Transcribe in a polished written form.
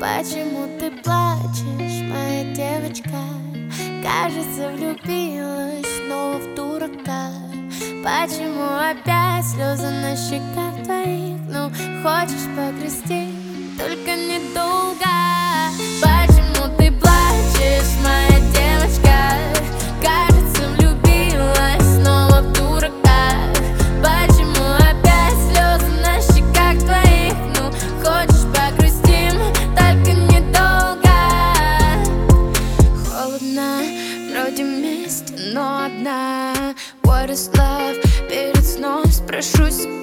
Почему ты плачешь, моя девочка? Кажется, влюбилась снова в дурака. Почему опять слезы на щеках твоих? Ну, хочешь погрести, только недолго. Почему ты плачешь, моя девочка? Кажется, влюбилась снова в дурака. Почему опять слезы на щеках твоих? Ну, хочешь погрустим, только недолго. Холодно, вроде вместе, но одна. What is love? Перед сном спрошу себя.